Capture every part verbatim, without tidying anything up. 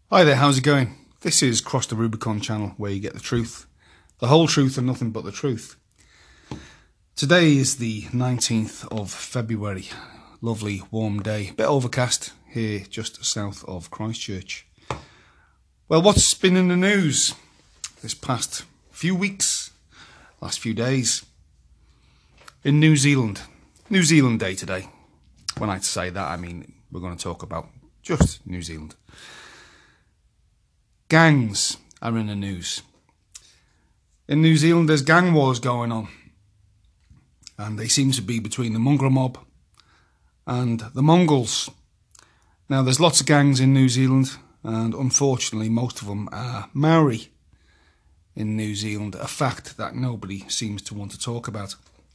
Hi there, how's it going? This is Cross the Rubicon channel, where you get the truth, the whole truth and nothing but the truth. Today is the nineteenth of February. Lovely warm day, bit overcast here just south of Christchurch. Well, what's been in the news this past few weeks, last few days? In New Zealand, New Zealand Day today. When I say that, I mean we're going to talk about just New Zealand. Gangs are in the news. In New Zealand, there's gang wars going on. And they seem to be between the mongrel mob and the Mongols. Now, there's lots of gangs in New Zealand, and unfortunately, most of them are Maori in New Zealand, a fact that nobody seems to want to talk about.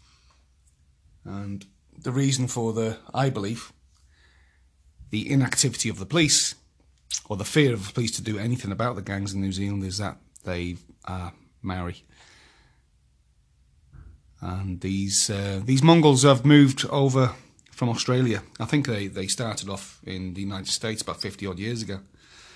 And the reason for the, I believe, the inactivity of the police, or the fear of the police to do anything about the gangs in New Zealand, is that they are Maori. And these uh, these Mongols have moved over from Australia. I think they, they started off in the United States about fifty odd years ago.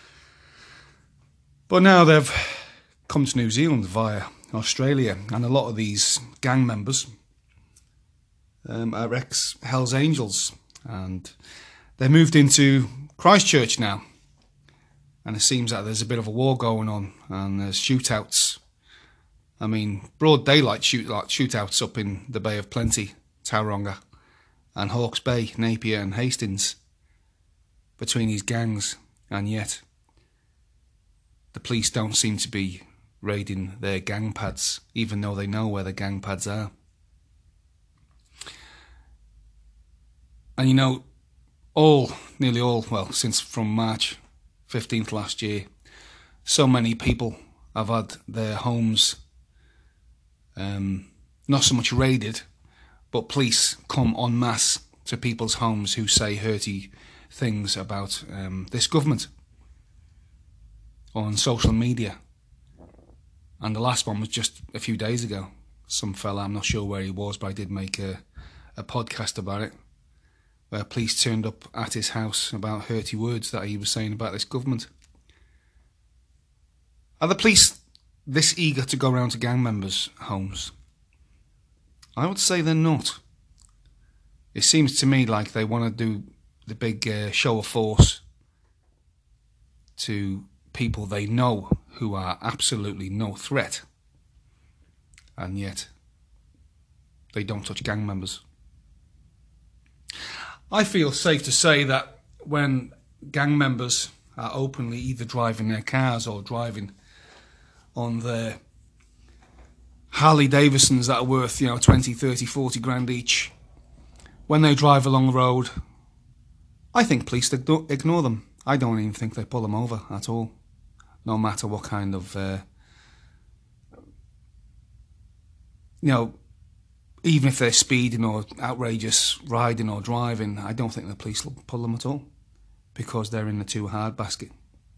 But now they've come to New Zealand via Australia, and a lot of these gang members um, are ex-Hells Angels, and they moved into Christchurch now. And it seems that there's a bit of a war going on, and there's shootouts. I mean, broad daylight shoot, like shootouts up in the Bay of Plenty, Tauranga, and Hawke's Bay, Napier and Hastings, between these gangs, and yet the police don't seem to be raiding their gang pads, even though they know where the gang pads are. And you know, all, nearly all, well, since from March fifteenth last year, so many people have had their homes um, not so much raided, but police come en masse to people's homes who say hurty things about um, this government on social media. And the last one was just a few days ago. Some fella, I'm not sure where he was, but I did make a, a podcast about it, where police turned up at his house about hurty words that he was saying about this government. Are the police this eager to go around to gang members' homes? I would say they're not. It seems to me like they want to do the big uh, show of force to people they know who are absolutely no threat, and yet they don't touch gang members. I feel safe to say that when gang members are openly either driving their cars or driving on their Harley Davidsons that are worth, you know, twenty, thirty, forty grand each, when they drive along the road, I think police ignore them. I don't even think they pull them over at all, no matter what kind of, uh, you know, even if they're speeding or outrageous riding or driving, I don't think the police will pull them at all, because they're in the too hard basket.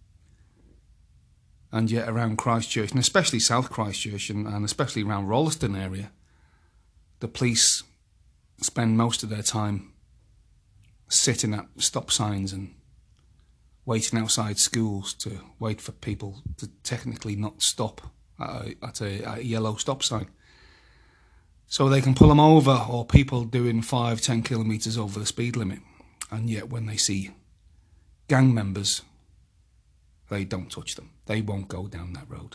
And yet around Christchurch, and especially South Christchurch, and, and especially around Rolleston area, the police spend most of their time sitting at stop signs and waiting outside schools to wait for people to technically not stop at a, at a, at a yellow stop sign, so they can pull them over, or people doing five, ten kilometres over the speed limit. And yet when they see gang members, they don't touch them. They won't go down that road.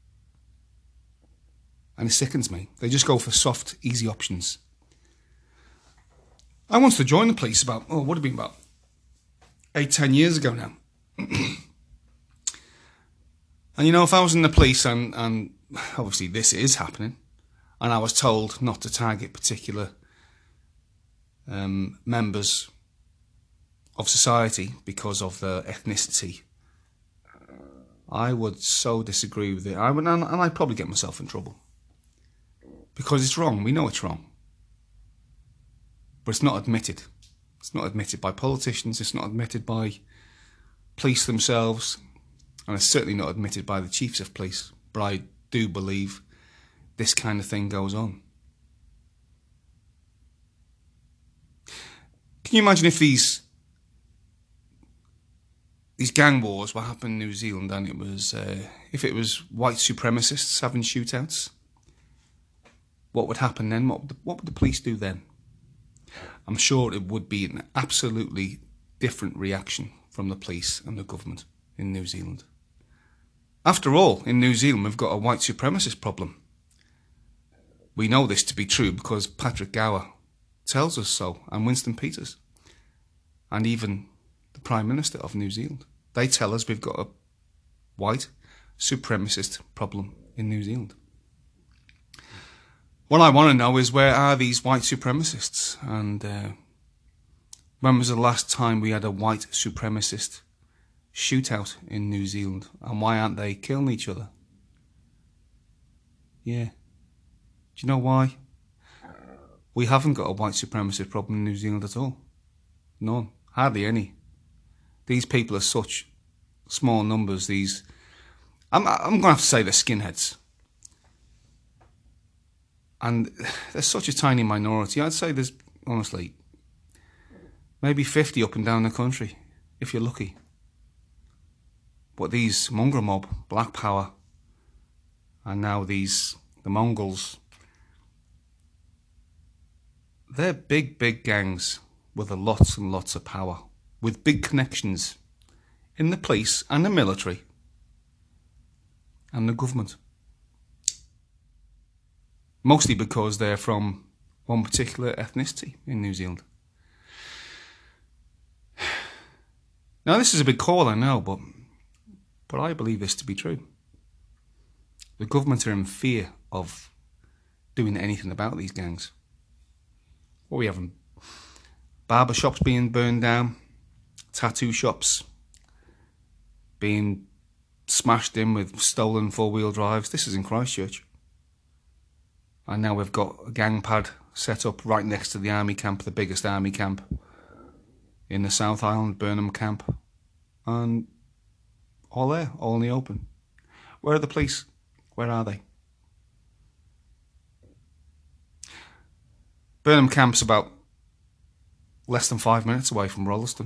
And it sickens me. They just go for soft, easy options. I wanted to join the police about, oh, what have been about eight, ten years ago now. And you know, if I was in the police, and, and obviously this is happening, and I was told not to target particular um, members of society because of their ethnicity, I would so disagree with it. I would, and I'd probably get myself in trouble, because it's wrong. We know it's wrong, but it's not admitted. It's not admitted by politicians. It's not admitted by police themselves, and it's certainly not admitted by the chiefs of police. But I do believe this kind of thing goes on. Can you imagine if these these gang wars, what happened in New Zealand, and it was, uh, if it was white supremacists having shootouts, what would happen then? What would, the, what would the police do then? I'm sure it would be an absolutely different reaction from the police and the government in New Zealand. After all, in New Zealand, we've got a white supremacist problem. We know this to be true because Patrick Gower tells us so, and Winston Peters, and even the Prime Minister of New Zealand. They tell us we've got a white supremacist problem in New Zealand. What I want to know is, where are these white supremacists? And uh, when was the last time we had a white supremacist shootout in New Zealand? And why aren't they killing each other? Yeah. Do you know why? We haven't got a white supremacist problem in New Zealand at all. None. Hardly any. These people are such small numbers. These, I'm, I'm going to have to say they're skinheads. And they're such a tiny minority. I'd say there's, honestly, maybe fifty up and down the country, if you're lucky. But these mongrel mob, Black Power, and now these, the Mongols, they're big, big gangs with a lots and lots of power, with big connections in the police and the military and the government. Mostly because they're from one particular ethnicity in New Zealand. Now, this is a big call, I know, but but I believe this to be true. The government are in fear of doing anything about these gangs. What are we having? Barber shops being burned down, tattoo shops being smashed in with stolen four-wheel drives. This is in Christchurch. And now we've got a gang pad set up right next to the army camp, the biggest army camp in the South Island, Burnham camp. And all there, all in the open. Where are the police? Where are they? Burnham camp's about less than five minutes away from Rolleston.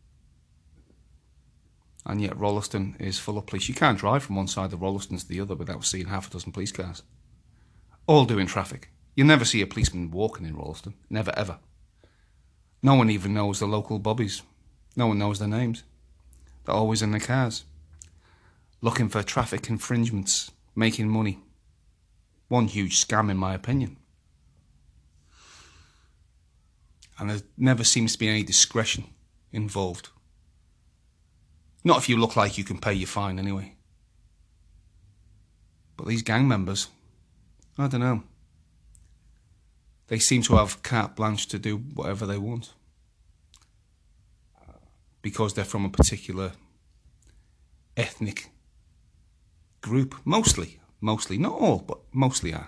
And yet Rolleston is full of police. You can't drive from one side of Rolleston to the other without seeing half a dozen police cars. All doing traffic. You never see a policeman walking in Rolleston. Never, ever. No one even knows the local bobbies. No one knows their names. They're always in their cars, looking for traffic infringements, making money. One huge scam, in my opinion. And there never seems to be any discretion involved. Not if you look like you can pay your fine anyway. But these gang members, I don't know. They seem to have carte blanche to do whatever they want. Because they're from a particular ethnic group. Mostly. Mostly. Not all, but mostly are.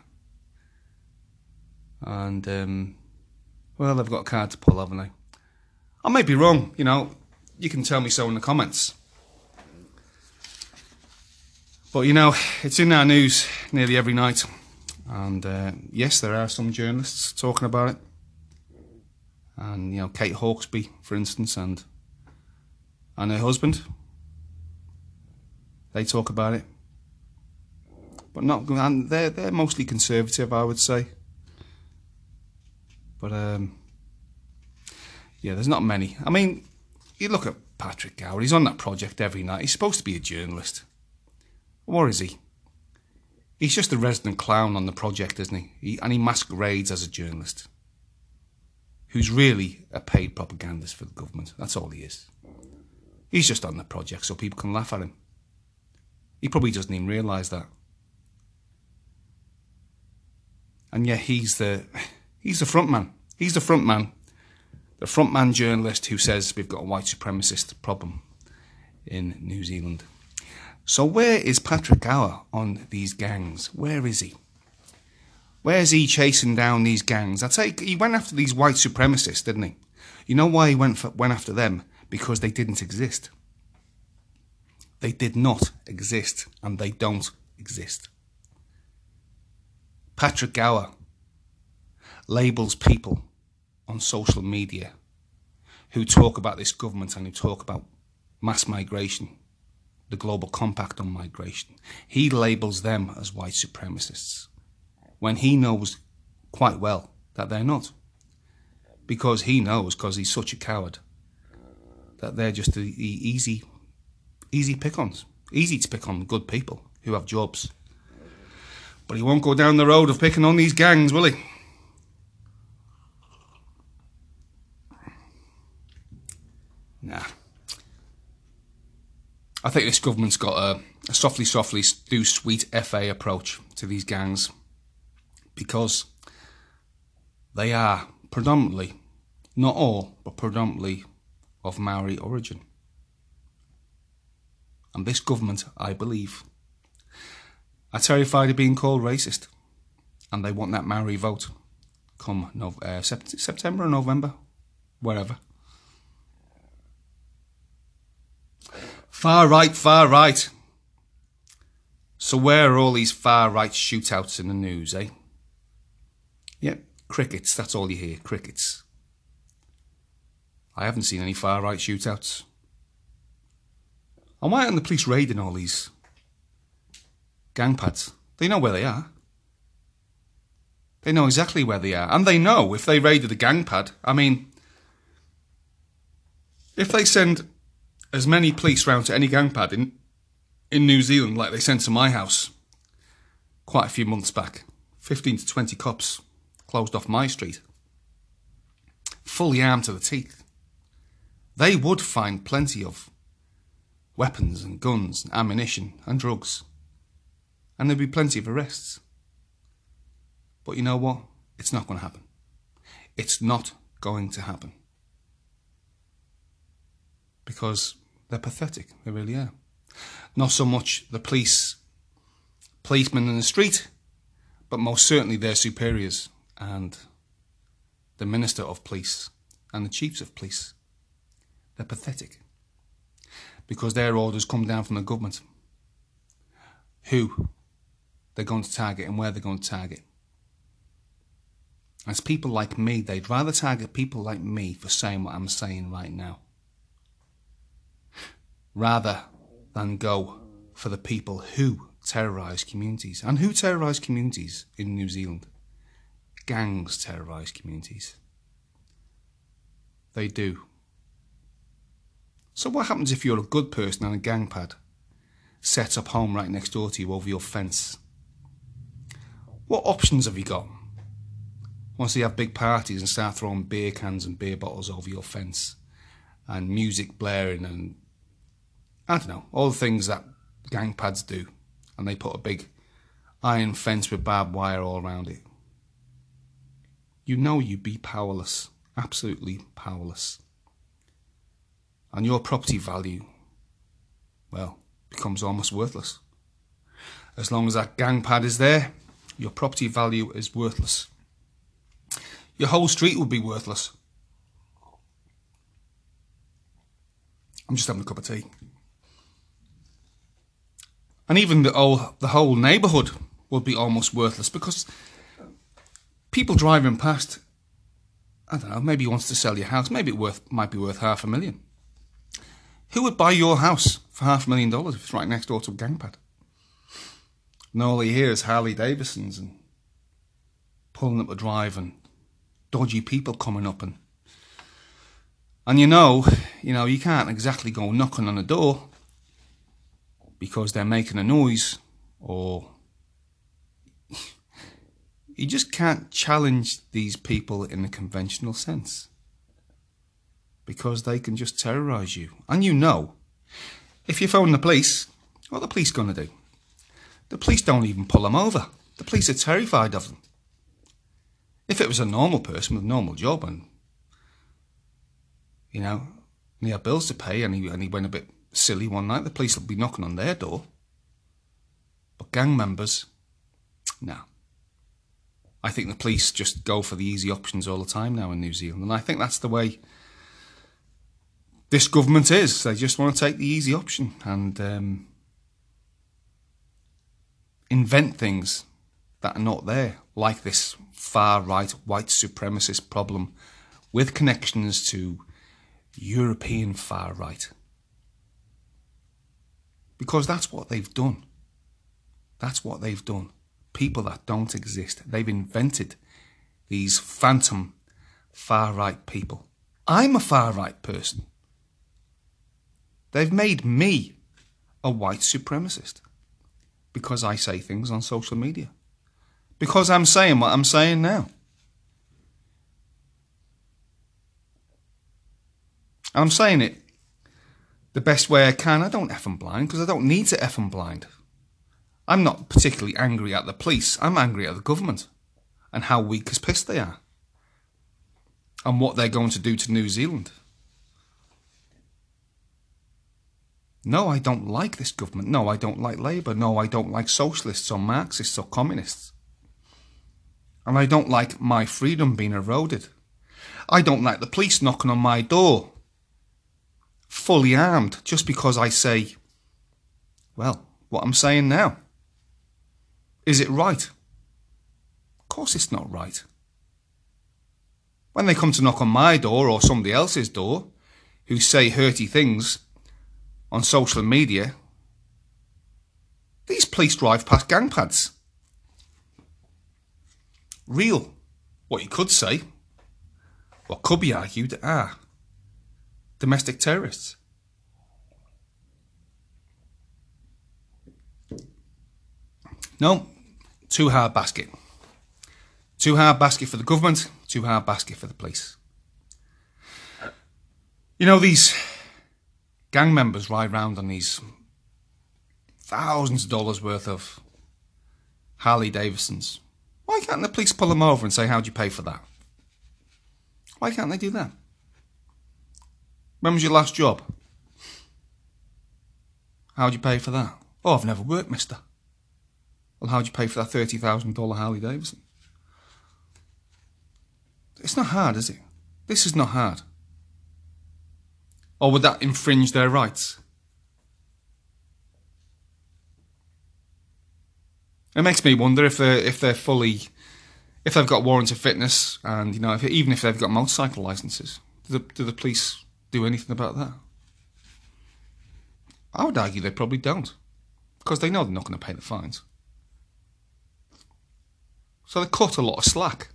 And, um, well, they've got a card to pull, haven't they? I might be wrong, you know. You can tell me so in the comments. But, you know, it's in our news nearly every night. And, uh, yes, there are some journalists talking about it. And, you know, Kate Hawkesby, for instance, and and her husband. They talk about it. But not, and they're, they're mostly conservative, I would say. But, um, yeah, there's not many. I mean, you look at Patrick Gower, he's on that project every night. He's supposed to be a journalist. Or is he? He's just a resident clown on the project, isn't he? he? And he masquerades as a journalist. Who's really a paid propagandist for the government. That's all he is. He's just on the project so people can laugh at him. He probably doesn't even realise that. And yet he's the he's the front man. He's the front man. The front man journalist who says we've got a white supremacist problem in New Zealand. So where is Patrick Gower on these gangs? Where is he? Where's he chasing down these gangs? I take he went after these white supremacists, didn't he? You know why he went for, went after them? Because they didn't exist. They did not exist, and they don't exist. Patrick Gower labels people on social media who talk about this government and who talk about mass migration, the Global Compact on Migration. He labels them as white supremacists when he knows quite well that they're not. Because he knows, because he's such a coward, that they're just the, the easy, easy pick-ons. Easy to pick on good people who have jobs. But he won't go down the road of picking on these gangs, will he? Nah. I think this government's got a, a softly, softly do sweet F A approach to these gangs, because they are predominantly, not all, but predominantly of Maori origin. And this government, I believe, are terrified of being called racist, and they want that Maori vote come no, uh, sept September or November, wherever. Far right, far right. So where are all these far right shootouts in the news, eh? Yep, crickets, that's all you hear, crickets. I haven't seen any far right shootouts. And why aren't the police raiding all these gang pads? They know where they are. They know exactly where they are. And they know if they raided a gang pad, I mean, if they send as many police round to any gang pad in, in New Zealand like they sent to my house quite a few months back, fifteen to twenty cops closed off my street, fully armed to the teeth, they would find plenty of weapons and guns and ammunition and drugs. And there'd be plenty of arrests. But you know what? It's not going to happen. It's not going to happen. Because they're pathetic. They really are. Not so much the police, policemen in the street, but most certainly their superiors and the Minister of Police and the Chiefs of Police. They're pathetic. Because their orders come down from the government. Who they're going to target and where they're going to target. As people like me, they'd rather target people like me for saying what I'm saying right now, rather than go for the people who terrorise communities. And who terrorise communities in New Zealand? Gangs terrorise communities. They do. So what happens if you're a good person and a gang pad sets up home right next door to you over your fence? What options have you got? Once you have big parties and start throwing beer cans and beer bottles over your fence and music blaring and, I don't know, all the things that gang pads do, and they put a big iron fence with barbed wire all around it. You know you'd be powerless, absolutely powerless. And your property value, well, becomes almost worthless. As long as that gang pad is there, your property value is worthless. Your whole street will be worthless. I'm just having a cup of tea. And even the whole, the whole neighbourhood would be almost worthless, because people driving past, I don't know, maybe he wants to sell your house, maybe it worth might be worth half a million. Who would buy your house for half a million dollars if it's right next door to a gang pad? And all you hear is Harley Davidsons and pulling up a drive and dodgy people coming up, and and you know, you know, you can't exactly go knocking on a door because they're making a noise, or you just can't challenge these people in a conventional sense, because they can just terrorise you. And you know, if you phone the police, what are the police going to do? The police don't even pull them over. The police are terrified of them. If it was a normal person with a normal job and, you know, and he had bills to pay and he, and he went a bit silly one night, the police would be knocking on their door. But gang members, no. I think the police just go for the easy options all the time now in New Zealand. And I think that's the way this government is. They just want to take the easy option and um, invent things that are not there, like this far-right white supremacist problem with connections to European far-right. Because that's what they've done. That's what they've done. People that don't exist. They've invented these phantom far-right people. I'm a far-right person. They've made me a white supremacist because I say things on social media. Because I'm saying what I'm saying now. And I'm saying it the best way I can. I don't effing blind because I don't need to effing blind. I'm not particularly angry at the police. I'm angry at the government and how weak as piss they are. And what they're going to do to New Zealand. No, I don't like this government. No, I don't like Labour. No, I don't like socialists or Marxists or communists. And I don't like my freedom being eroded. I don't like the police knocking on my door, fully armed, just because I say, well, what I'm saying now. Is it right? Of course it's not right. When they come to knock on my door or somebody else's door, who say hurty things on social media, these police drive past gang pads. Real, what you could say, what could be argued, are domestic terrorists. No, too hard basket. Too hard basket for the government, too hard basket for the police. You know, these gang members ride round on these thousands of dollars worth of Harley Davidsons. Why can't the police pull them over and say, how'd you pay for that? Why can't they do that? When was your last job? How'd you pay for that? Oh, I've never worked, mister. Well, how'd you pay for that thirty thousand dollars Harley Davidson? It's not hard, is it? This is not hard. Or would that infringe their rights? It makes me wonder if they're, if they're fully, if they've got warrants of fitness and, you know, if, even if they've got motorcycle licences, do the, do the police do anything about that? I would argue they probably don't, because they know they're not going to pay the fines. So they cut a lot of slack.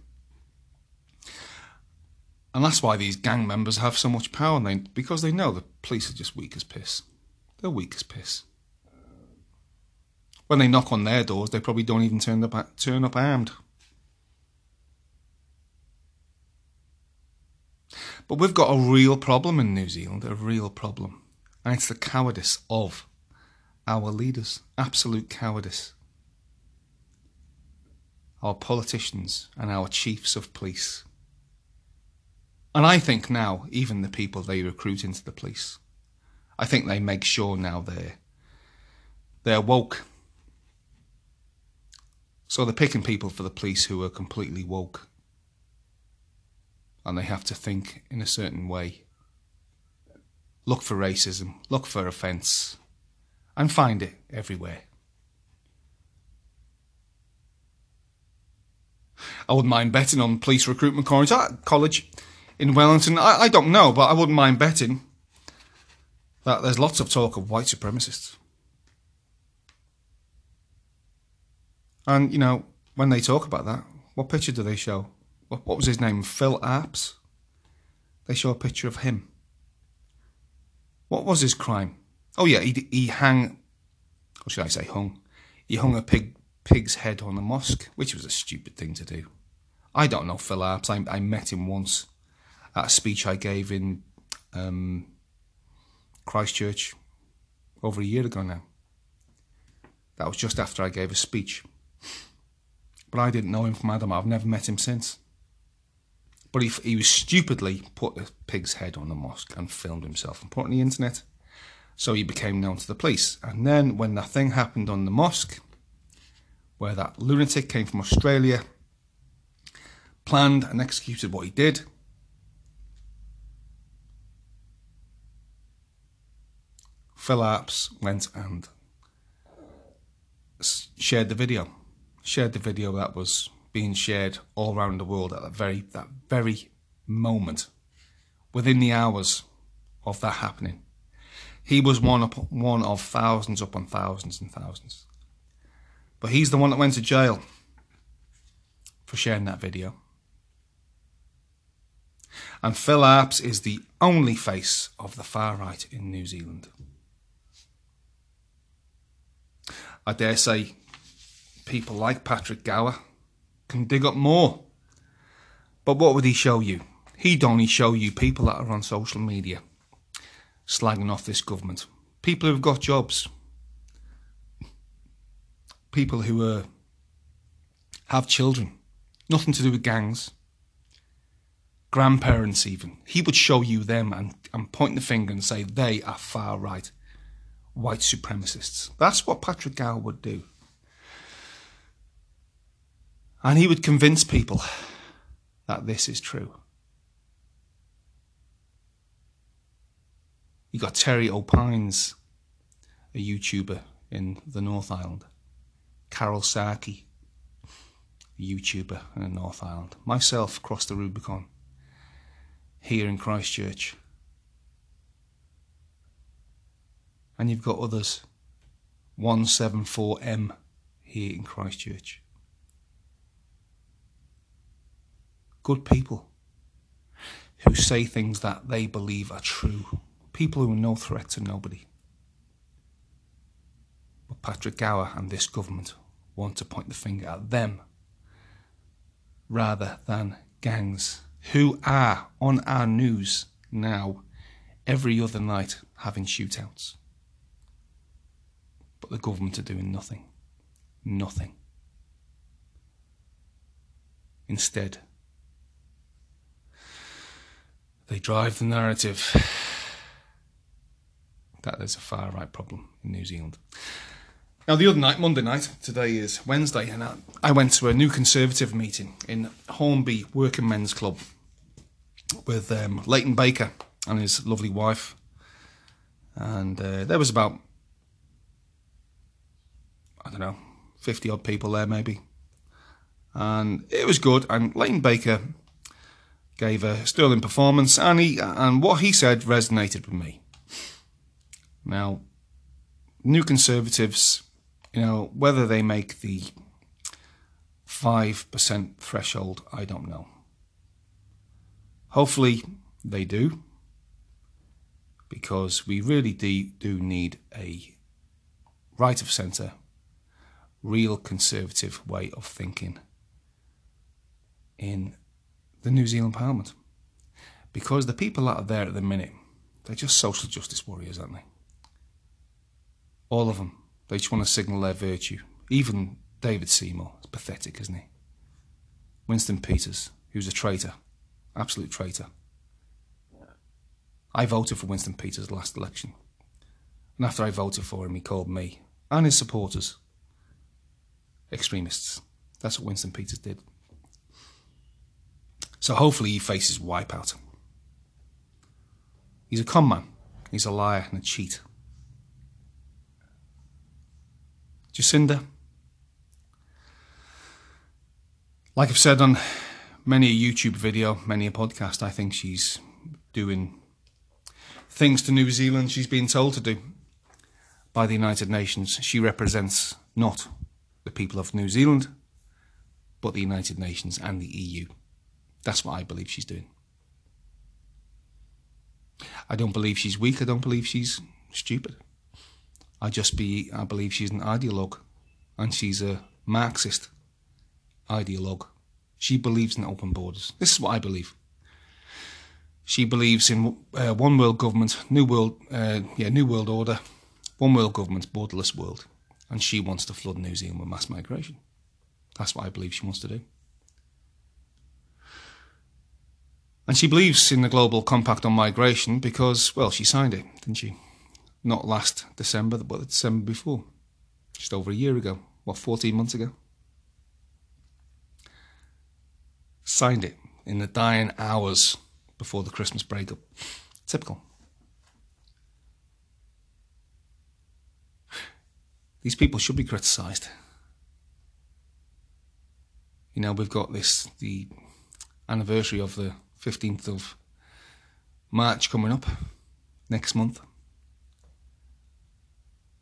And that's why these gang members have so much power, and they, because they know the police are just weak as piss. They're weak as piss. When they knock on their doors, they probably don't even turn up, turn up armed. But we've got a real problem in New Zealand, a real problem. And it's the cowardice of our leaders. Absolute cowardice. Our politicians and our chiefs of police. And I think now, even the people they recruit into the police, I think they make sure now they're, they're woke. So they're picking people for the police who are completely woke. And they have to think in a certain way. Look for racism, look for offence, and find it everywhere. I wouldn't mind betting on police recruitment college in Wellington. I, I don't know, but I wouldn't mind betting that there's lots of talk of white supremacists. And, you know, when they talk about that, what picture do they show? What, what was his name? Phil Arps? They show a picture of him. What was his crime? Oh yeah, he, he hung, or should I say hung? He hung a pig pig's head on a mosque, which was a stupid thing to do. I don't know Phil Arps. I, I met him once at a speech I gave in um, Christchurch over a year ago now. That was just after I gave a speech. But I didn't know him from Adam. I've never met him since. But he, he was stupidly put a pig's head on the mosque and filmed himself and put it on the internet. So he became known to the police. And then when that thing happened on the mosque, where that lunatic came from Australia, planned and executed what he did, Phil Arps went and shared the video. Shared the video that was being shared all around the world at that very, that very moment, within the hours of that happening. He was one up, one of thousands upon thousands and thousands. But he's the one that went to jail for sharing that video. And Phil Arps is the only face of the far right in New Zealand. I dare say people like Patrick Gower can dig up more. But what would he show you? He'd only show you people that are on social media slagging off this government. People who've got jobs. People who uh, have children. Nothing to do with gangs. Grandparents even. He would show you them and, and point the finger and say they are far right white supremacists. That's what Patrick Gower would do. And he would convince people that this is true. You got Terry O'Pines, a YouTuber in the North Island. Carol Sarkey, a YouTuber in the North Island. Myself across the Rubicon, here in Christchurch. And you've got others, one seven four M here in Christchurch. Good people who say things that they believe are true. People who are no threat to nobody. But Patrick Gower and this government want to point the finger at them rather than gangs who are on our news now every other night having shootouts. But the government are doing nothing. Nothing. Instead, they drive the narrative that there's a far right problem in New Zealand. Now, the other night, Monday night, today is Wednesday, and I, I went to a New Conservative meeting in Hornby Working Men's Club with um, Leighton Baker and his lovely wife. And uh, there was about, I don't know, fifty odd people there maybe. And it was good, and Leighton Baker gave a sterling performance, and he and what he said resonated with me. Now, New Conservatives, you know, whether they make the five percent threshold, I don't know. Hopefully they do, because we really do, do need a right of centre, real conservative way of thinking in the New Zealand Parliament. Because the people that are there at the minute, they're just social justice warriors, aren't they? All of them. They just want to signal their virtue. Even David Seymour. It's pathetic, isn't he? Winston Peters, who's a traitor. Absolute traitor. I voted for Winston Peters last election. And after I voted for him, he called me and his supporters extremists. That's what Winston Peters did. So hopefully he faces wipeout. He's a con man. He's a liar and a cheat. Jacinda, like I've said on many a YouTube video, many a podcast, I think she's doing things to New Zealand she's been told to do by the United Nations. She represents not the people of New Zealand, but the United Nations and the E U. That's what I believe she's doing. I don't believe she's weak. I don't believe she's stupid. I just be, I believe she's an ideologue, and she's a Marxist ideologue. She believes in open borders. This is what I believe. She believes in uh, one world government, new world, uh, yeah, new world order, one world government, borderless world, and she wants to flood New Zealand with mass migration. That's what I believe she wants to do. And she believes in the Global Compact on Migration because, well, she signed it, didn't she? Not last December, but the December before. Just over a year ago. What, fourteen months ago? Signed it in the dying hours before the Christmas breakup. Typical. These people should be criticised. You know, we've got this, the anniversary of the fifteenth of March coming up next month.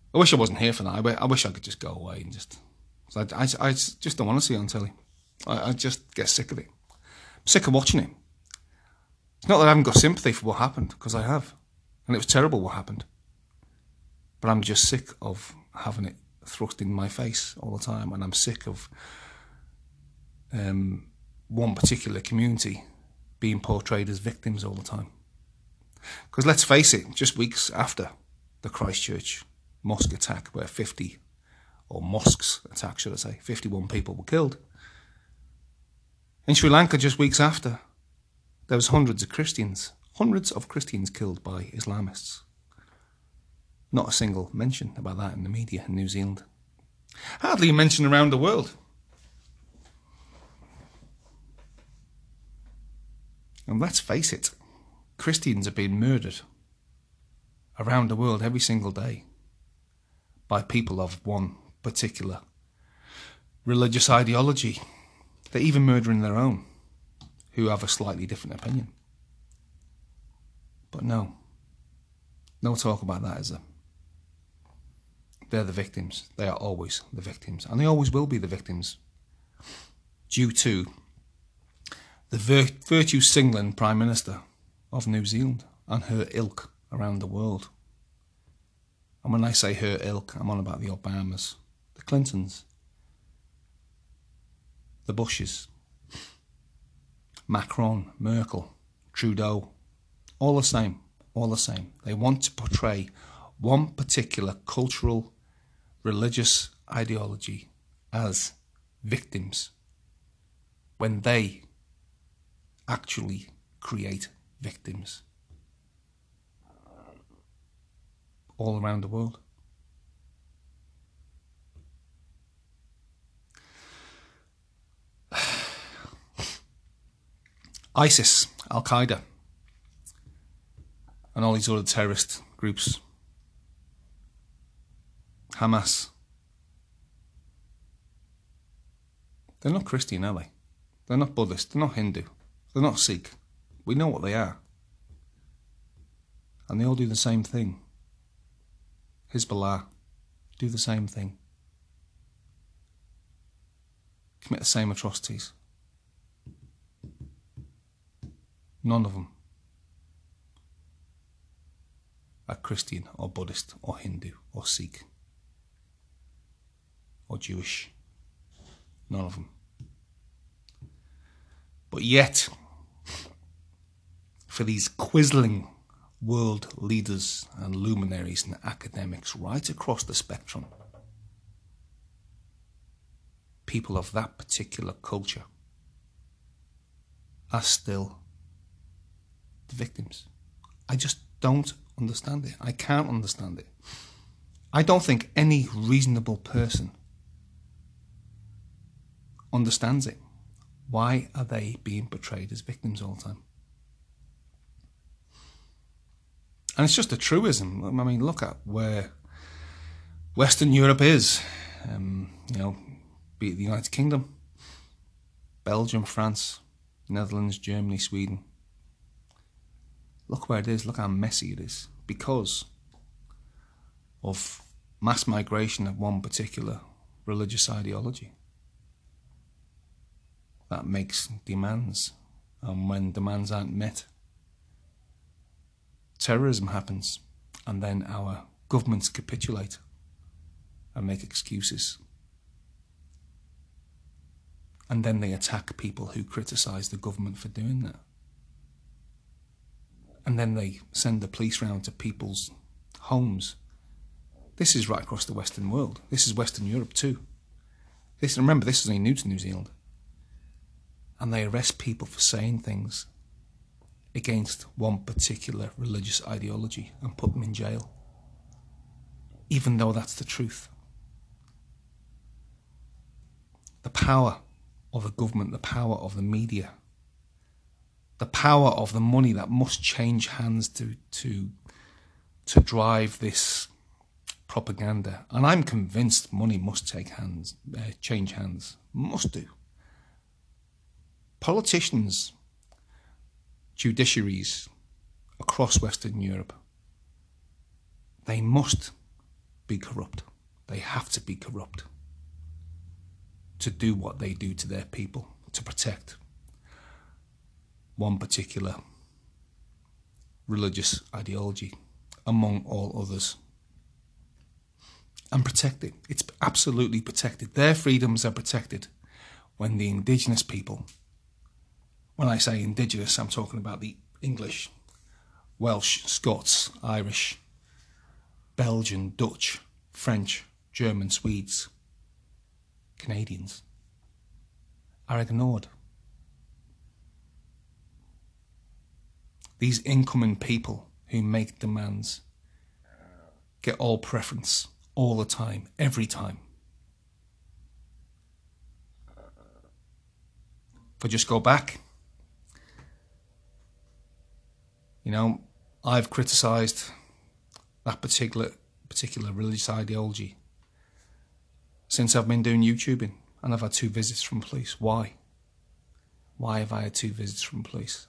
I wish I wasn't here for that. I, wi- I wish I could just go away and just... I, I, I just don't want to see it on telly. I, I just get sick of it. I'm sick of watching it. It's not that I haven't got sympathy for what happened, because I have. And it was terrible what happened. But I'm just sick of having it thrust in my face all the time. And I'm sick of um, one particular community being portrayed as victims all the time. Because let's face it, just weeks after the Christchurch mosque attack, where fifty, or mosques attack should I say, fifty-one people were killed. In Sri Lanka, just weeks after, there was hundreds of Christians, hundreds of Christians killed by Islamists. Not a single mention about that in the media in New Zealand. Hardly a mention around the world. And let's face it, Christians are being murdered around the world every single day by people of one particular religious ideology. They're even murdering their own, who have a slightly different opinion. But no, no talk about that, is there? They're the victims. They are always the victims. And they always will be the victims, due to the vir- virtue signaling Prime Minister of New Zealand and her ilk around the world. And when I say her ilk, I'm on about the Obamas, the Clintons, the Bushes, Macron, Merkel, Trudeau, all the same, all the same. They want to portray one particular cultural, religious ideology as victims when they actually create victims all around the world. ISIS, Al-Qaeda, and all these other terrorist groups, Hamas, they're not Christian, are they? They're not Buddhist, they're not Hindu, they're not Sikh. We know what they are. And they all do the same thing. Hezbollah do the same thing. Commit the same atrocities. None of them are Christian or Buddhist or Hindu or Sikh or Jewish. None of them. But yet, for these quisling world leaders and luminaries and academics right across the spectrum, people of that particular culture are still the victims. I just don't understand it. I can't understand it. I don't think any reasonable person understands it. Why are they being portrayed as victims all the time? And it's just a truism. I mean, look at where Western Europe is. Um, you know, be it the United Kingdom, Belgium, France, Netherlands, Germany, Sweden. Look where it is. Look how messy it is. Because of mass migration of one particular religious ideology that makes demands. And when demands aren't met, terrorism happens, and then our governments capitulate and make excuses. And then they attack people who criticise the government for doing that. And then they send the police round to people's homes. This is right across the Western world. This is Western Europe too. This, remember, this is only new to New Zealand. And they arrest people for saying things against one particular religious ideology and put them in jail, even though that's the truth. The power of the government, the power of the media, the power of the money that must change hands to to to drive this propaganda. And I'm convinced money must take hands, uh, change hands, must do. Politicians, judiciaries across Western Europe, they must be corrupt. They have to be corrupt to do what they do to their people, to protect one particular religious ideology among all others. And protect it. It's absolutely protected. Their freedoms are protected when the indigenous people, when I say indigenous, I'm talking about the English, Welsh, Scots, Irish, Belgian, Dutch, French, German, Swedes, Canadians, are ignored. These incoming people who make demands get all preference all the time, every time. If I just go back, you know, I've criticised that particular particular religious ideology since I've been doing YouTubing, and I've had two visits from police. Why? Why have I had two visits from police?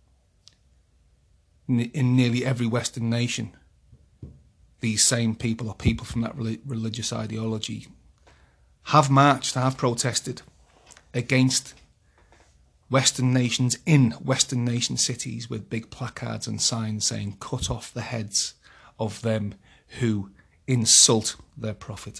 In, in nearly every Western nation, these same people or people from that religious ideology have marched, have protested against Western nations in Western nation cities with big placards and signs saying, cut off the heads of them who insult their prophet.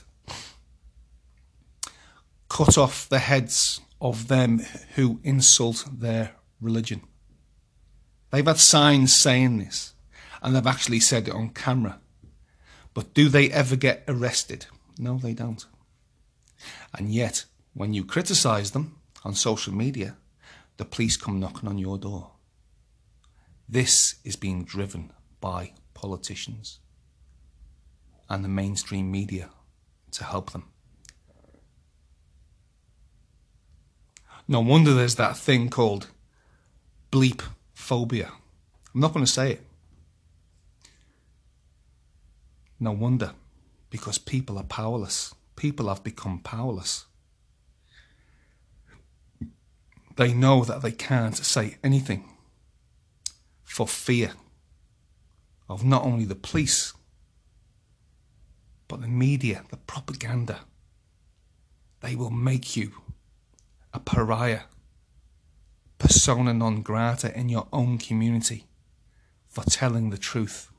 Cut off the heads of them who insult their religion. They've had signs saying this, and they've actually said it on camera. But do they ever get arrested? No, they don't. And yet, when you criticise them on social media, the police come knocking on your door. This is being driven by politicians and the mainstream media to help them. No wonder there's that thing called bleep phobia. I'm not going to say it. No wonder, because people are powerless. People have become powerless. They know that they can't say anything for fear of not only the police, but the media, the propaganda. They will make you a pariah, persona non grata in your own community for telling the truth.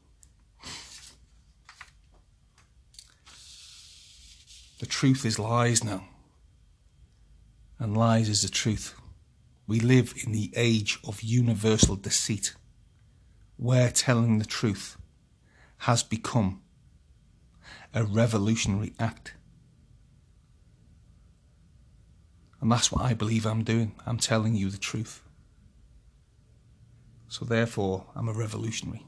The truth is lies now, and lies is the truth. We live in the age of universal deceit, where telling the truth has become a revolutionary act. And that's what I believe I'm doing. I'm telling you the truth. So therefore, I'm a revolutionary.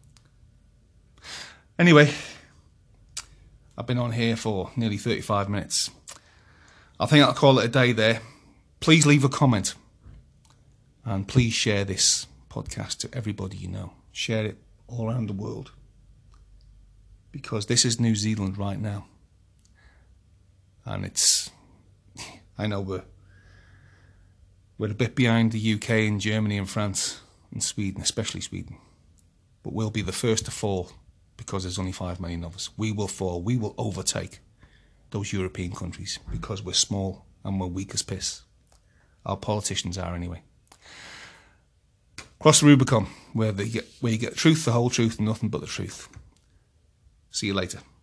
Anyway, I've been on here for nearly thirty-five minutes. I think I'll call it a day there. Please leave a comment. And please share this podcast to everybody you know. Share it all around the world. Because this is New Zealand right now. And it's... I know we're, we're a bit behind the U K and Germany and France and Sweden, especially Sweden. But we'll be the first to fall because there's only five million of us. We will fall. We will overtake those European countries because we're small and we're weak as piss. Our politicians are anyway. Cross the Rubicon, where, they get, where you get the truth, the whole truth, and nothing but the truth. See you later.